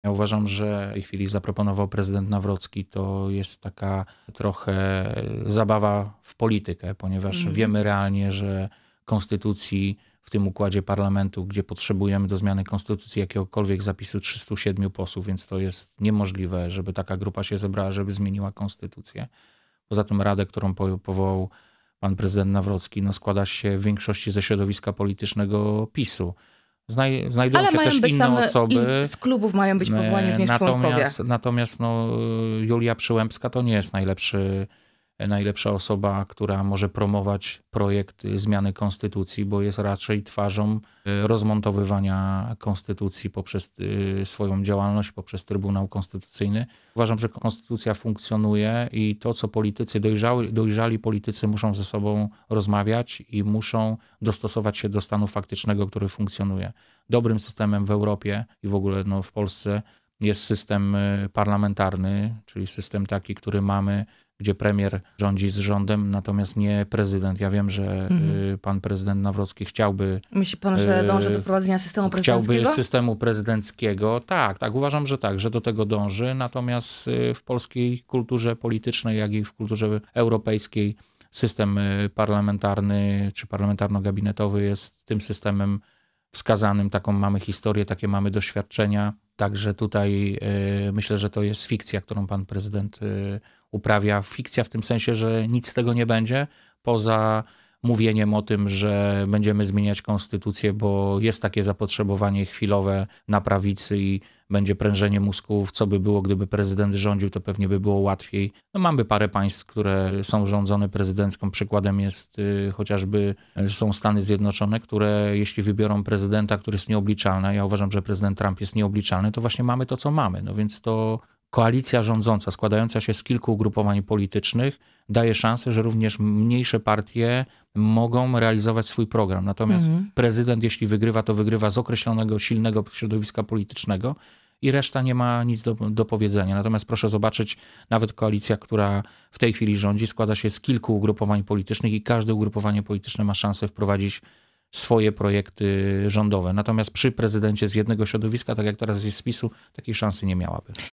Ja uważam, że w tej chwili zaproponował prezydent Nawrocki, to jest taka trochę zabawa w politykę, ponieważ wiemy realnie, że konstytucji w tym układzie parlamentu, gdzie potrzebujemy do zmiany konstytucji jakiegokolwiek zapisu 307 posłów, więc to jest niemożliwe, żeby taka grupa się zebrała, żeby zmieniła konstytucję. Poza tym radę, którą powołał pan prezydent Nawrocki, no składa się w większości ze środowiska politycznego PiS-u. Znajdują Ale się mają też być inne tam, osoby. z klubów mają być powołani w nich członkowie. Natomiast no, Julia Przyłębska to nie jest najlepsza osoba, która może promować projekt zmiany konstytucji, bo jest raczej twarzą rozmontowywania konstytucji poprzez swoją działalność, poprzez Trybunał Konstytucyjny. Uważam, że konstytucja funkcjonuje i to, co politycy, dojrzali politycy muszą ze sobą rozmawiać i muszą dostosować się do stanu faktycznego, który funkcjonuje. Dobrym systemem w Europie i w ogóle no, w Polsce jest system parlamentarny, czyli system taki, który mamy, gdzie premier rządzi z rządem, natomiast nie prezydent. Ja wiem, że pan prezydent Nawrocki chciałby... Myśli pan, że dąży do wprowadzenia systemu prezydenckiego? Chciałby systemu prezydenckiego. Tak, uważam, że tak, że do tego dąży. Natomiast w polskiej kulturze politycznej, jak i w kulturze europejskiej system parlamentarny czy parlamentarno-gabinetowy jest tym systemem wskazanym. Taką mamy historię, takie mamy doświadczenia. Także tutaj myślę, że to jest fikcja, którą pan prezydent uprawia. Fikcja w tym sensie, że nic z tego nie będzie, poza mówieniem o tym, że będziemy zmieniać konstytucję, bo jest takie zapotrzebowanie chwilowe na prawicy i będzie prężenie mózgów, co by było, gdyby prezydent rządził, to pewnie by było łatwiej. No, mamy parę państw, które są rządzone prezydencką. Przykładem jest chociażby są Stany Zjednoczone, które jeśli wybiorą prezydenta, który jest nieobliczalny, a ja uważam, że prezydent Trump jest nieobliczalny, to właśnie mamy to, co mamy. No więc to koalicja rządząca, składająca się z kilku ugrupowań politycznych, daje szansę, że również mniejsze partie mogą realizować swój program. Natomiast prezydent, jeśli wygrywa, to wygrywa z określonego, silnego środowiska politycznego i reszta nie ma nic do powiedzenia. Natomiast proszę zobaczyć, nawet koalicja, która w tej chwili rządzi, składa się z kilku ugrupowań politycznych i każde ugrupowanie polityczne ma szansę wprowadzić swoje projekty rządowe. Natomiast przy prezydencie z jednego środowiska, tak jak teraz jest z PiS-u, takiej szansy nie miałaby.